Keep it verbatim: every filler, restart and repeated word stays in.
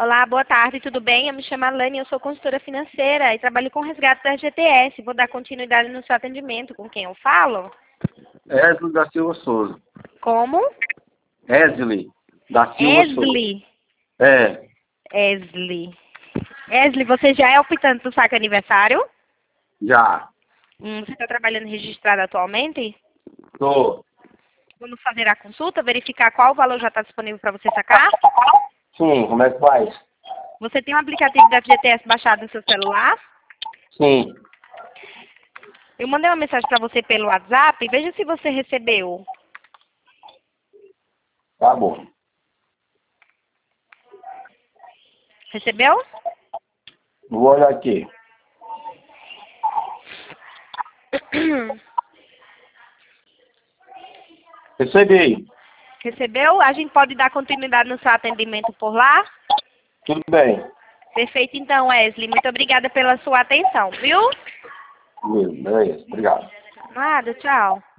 Olá, boa tarde, tudo bem? Eu me chamo Alane, eu sou consultora financeira e trabalho com resgate da G T S. Vou dar continuidade no seu atendimento. Com quem eu falo? Esli da Silva Souza. Como? Esli da Silva Souza. Esli. É, Esli. Esli, você já é optante do saque aniversário? já. Hum, você está trabalhando registrado atualmente? Tô. Vamos fazer a consulta, verificar qual valor já está disponível para você sacar? Sim, como é que faz? Você tem um aplicativo da G T S baixado no seu celular? Sim, Eu mandei uma mensagem para você pelo WhatsApp, veja se você recebeu. tá bom. Recebeu? Vou olhar aqui. Recebi. Recebeu? A gente pode dar continuidade no seu atendimento por lá? Tudo bem. Perfeito, então, Wesley. Muito obrigada pela sua atenção, viu? Beleza, obrigado. Nada, tchau.